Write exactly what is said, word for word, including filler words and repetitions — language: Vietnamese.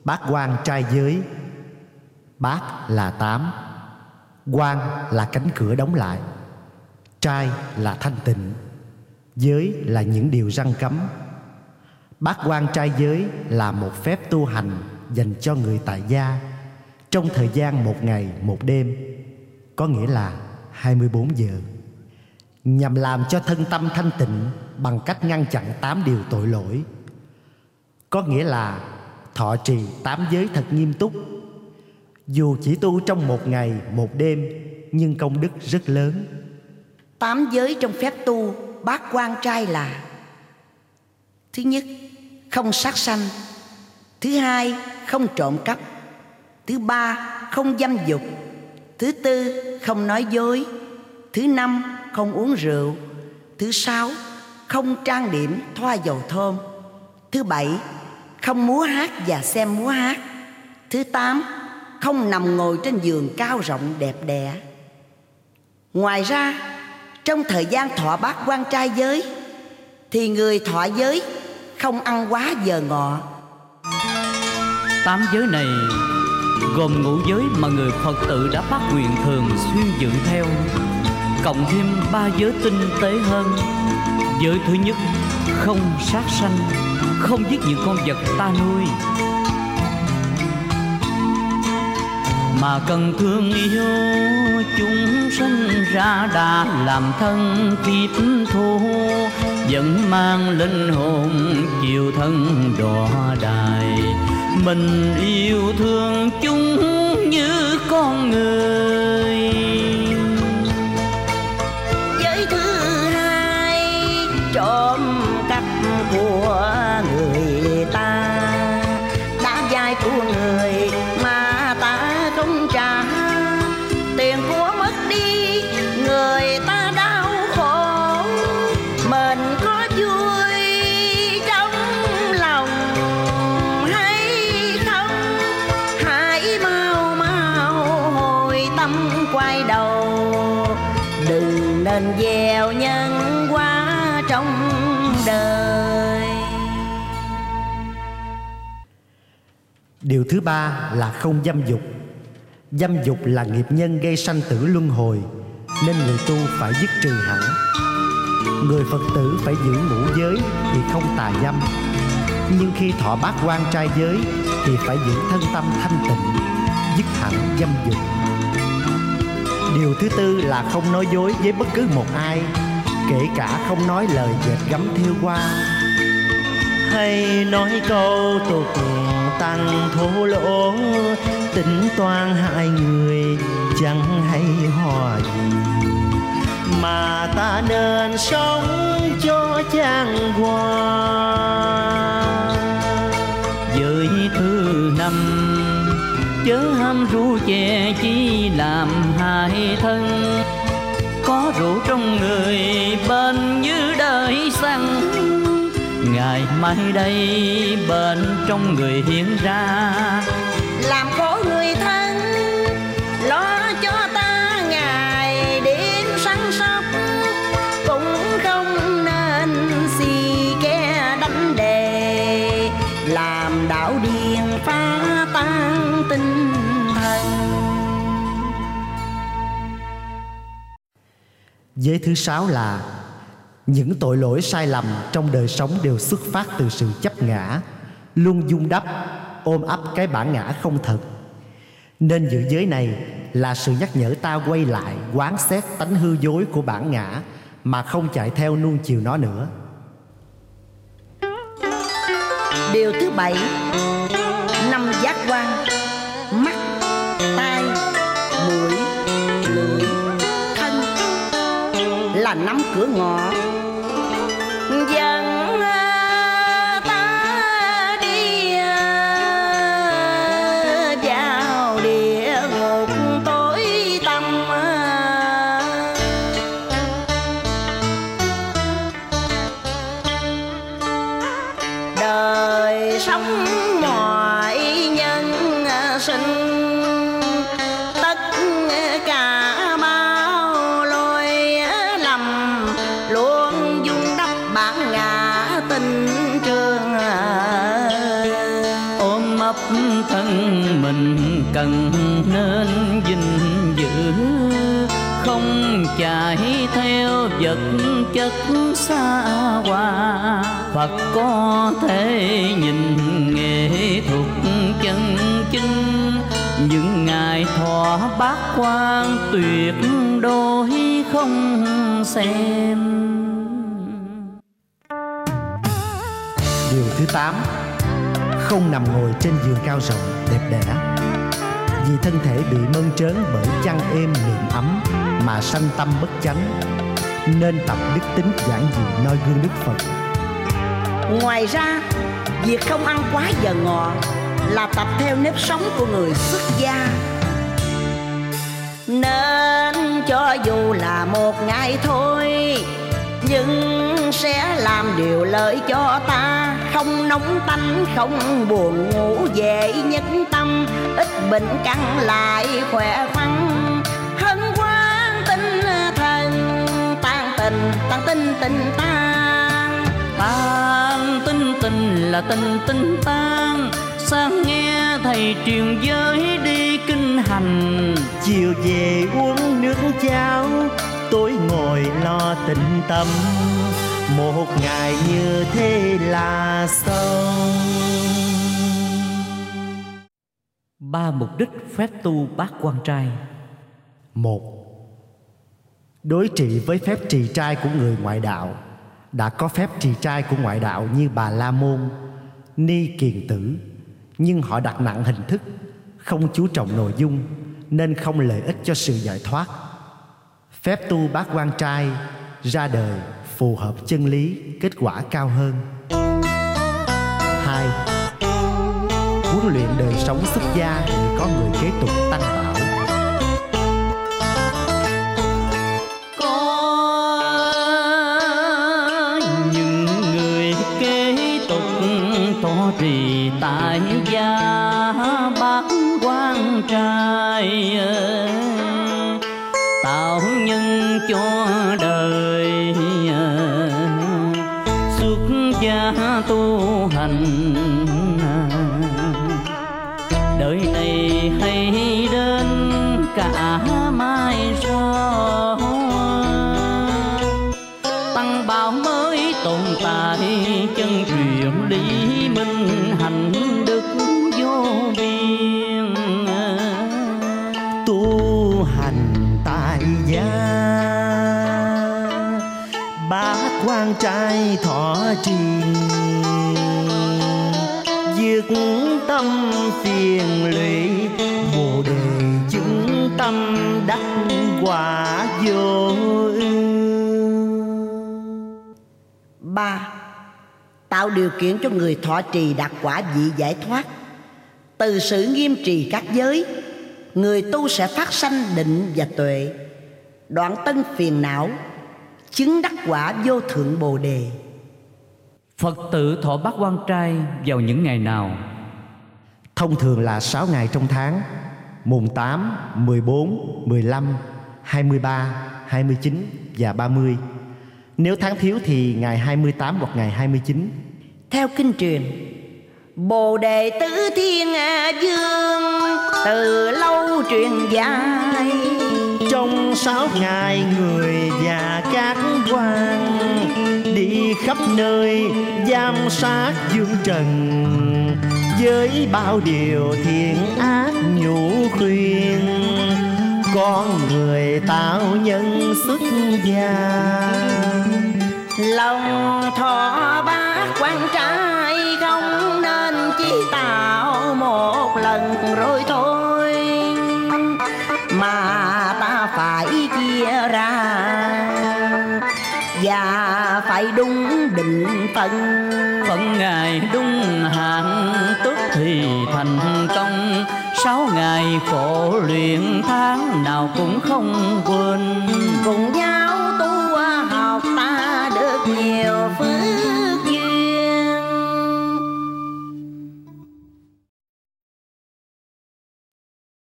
Bát quan trai giới. Bát là tám, quan là cánh cửa đóng lại, trai là thanh tịnh, giới là những điều răn cấm. Bát quan trai giới là một phép tu hành dành cho người tại gia trong thời gian một ngày một đêm, có nghĩa là hai mươi bốn giờ, nhằm làm cho thân tâm thanh tịnh bằng cách ngăn chặn tám điều tội lỗi, có nghĩa là thọ trì tám giới thật nghiêm túc. Dù chỉ tu trong một ngày một đêm nhưng công đức rất lớn. Tám giới trong phép tu bát quan trai là: thứ nhất, không sát sanh; thứ hai, không trộm cắp; thứ ba, không dâm dục; thứ tư, không nói dối; thứ năm, không uống rượu; thứ sáu, không trang điểm thoa dầu thơm; thứ bảy, không múa hát và xem múa hát; thứ tám, không nằm ngồi trên giường cao rộng đẹp đẽ. Ngoài ra, trong thời gian thọ bát quan trai giới thì người thọ giới không ăn quá giờ ngọ. Tám giới này gồm ngũ giới mà người Phật tử đã phát nguyện thường xuyên giữ theo, cộng thêm ba giới tinh tế hơn. Giới thứ nhất, không sát sanh, không giết những con vật ta nuôi, mà cần thương yêu chúng sinh ra đã làm thân kiếp thù, vẫn mang linh hồn chiều thân đọa đài. Mình yêu thương chúng như con người. Giới thứ hai, trộm cắp của người ta, đã vay của người mà ta không trả, tiền của mất đi người ta đau khổ, mình có vui trong lòng hay không? Hãy mau mau hồi tâm quay đầu, đừng nên gieo nhân quả trong đời. Điều thứ ba là không dâm dục. Dâm dục là nghiệp nhân gây sanh tử luân hồi, nên người tu phải dứt trừ hẳn. Người Phật tử phải giữ ngũ giới thì không tà dâm, nhưng khi thọ bát quan trai giới thì phải giữ thân tâm thanh tịnh, dứt hẳn dâm dục. Điều thứ tư là không nói dối với bất cứ một ai, kể cả không nói lời dệt gấm thêu hoa, hay nói câu tục tăng thô lỗ, tính toán hai người chẳng hay ho gì, mà ta nên sống cho chan hòa. Giới thứ năm, chớ ham rượu chè chỉ làm hại thân, có rượu trong người bên như đời xăng, ngày mai đây bên trong người hiện ra, làm khổ người thân, lo cho ta ngày đêm săn sóc, cũng không nên si ke đánh đề, làm đạo điên phá tan tinh thần. Giới thứ sáu là những tội lỗi sai lầm trong đời sống đều xuất phát từ sự chấp ngã, luôn vun đắp, ôm ấp cái bản ngã không thật. Nên giữ giới này là sự nhắc nhở ta quay lại quán xét tánh hư dối của bản ngã, mà không chạy theo nuông chiều nó nữa. Điều thứ bảy, năm giác quan: mắt, tai, mũi, lưỡi, thân, là năm cửa ngõ dẫn ta đi vào địa ngục tối tăm. Đời sống mọi nhân sinh, tất cả bao lỗi lầm luôn vun đắp bản ngã tình trường, ôm ấp bắp thân mình cần nên gìn giữ, không chạy theo vật chất xa hoa. Phật có thể nhìn nghệ thuật chân chính, những ngài thọ bát quan tuyệt đối không xem. Điều thứ tám, không nằm ngồi trên giường cao rộng đẹp đẽ, vì thân thể bị mơn trớn bởi chăn êm niệm ấm mà sanh tâm bất chánh, nên tập đức tính giản dị noi gương Đức Phật. Ngoài ra, việc không ăn quá giờ ngọ là tập theo nếp sống của người xuất gia, nên cho dù là một ngày thôi, nhưng sẽ làm điều lợi cho ta, không nóng tánh, không buồn ngủ, dễ nhất tâm, ít bệnh căn lại khỏe khoắn, hân hoan tinh thần, tan tình tan tinh tinh tan. Tan tinh tình là tình tinh tan, sáng nghe thầy truyền giới đi kinh hành, Chiều về uống nước cháo, tối ngồi lo tĩnh tâm, một ngày như thế là xong. ba mục đích phép tu bát quan trai. Một, đối trị với phép trì trai của người ngoại đạo. Đã có phép trì trai của ngoại đạo như Bà La Môn, Ni Kiền Tử, nhưng họ đặt nặng hình thức, không chú trọng nội dung, nên không lợi ích cho sự giải thoát. Phép tu bát quan trai ra đời phù hợp chân lý, kết quả cao hơn. Hai, huấn luyện đời sống xuất gia để có người kế tục tăng bảo. Có những người kế tục tỏ trì tại gia bát quan trai, tạo nhân cho đời xuất gia tu hành. Đời này hay đến cả mai sau, tăng bảo mới tồn tại, chân truyền lý minh hạnh đức vô biên. Tu hành tại gia bát quan trai thọ trì, dứt tâm phiền lụy, bồ đề chứng tâm đắc quả vô ưu. Ba, tạo điều kiện cho người thọ trì đạt quả vị giải thoát. Từ sự nghiêm trì các giới, người tu sẽ phát sanh định và tuệ, đoạn tân phiền não, chứng đắc quả vô thượng bồ đề. Phật tử thọ bát quan trai vào những ngày nào? Thông thường là sáu ngày trong tháng: mùng tám, mười bốn, mười lăm, hai mươi ba, hai mươi chín và ba mươi. Nếu tháng thiếu thì ngày hai mươi tám hoặc ngày hai mươi chín. Theo kinh truyền, Bồ Đề Tứ Thiên Vương từ lâu truyền dài, trong sáu ngày người và các quan đi khắp nơi giám sát dương trần, với bao điều thiện ác nhủ khuyên, con người tạo nhân xuất gia. Lòng thọ bát quan trai không nên chỉ tạo một lần rồi thôi, mà ta phải chia ra và phải đúng định phận. Phận ngày đúng hạn tức thì thành công, sáu ngày khổ luyện tháng nào cũng không quên. Cùng